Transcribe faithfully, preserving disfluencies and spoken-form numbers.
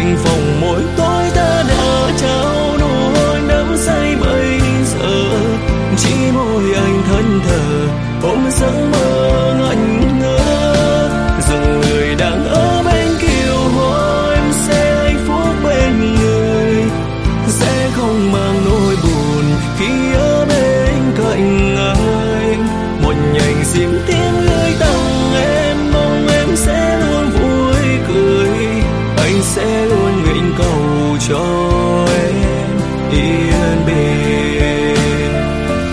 cạnh phòng mỗi tối ta đã trao nụ hôn đắm say bây giờ. Chỉ môi anh thân thờ ôm giấc mơ ngẩn ngơ, dừng người đang ở bên kiều hoa. Em sẽ hạnh phúc bên người, sẽ không mang nỗi buồn khi ở bên cạnh anh. Một nhành diễm tiếng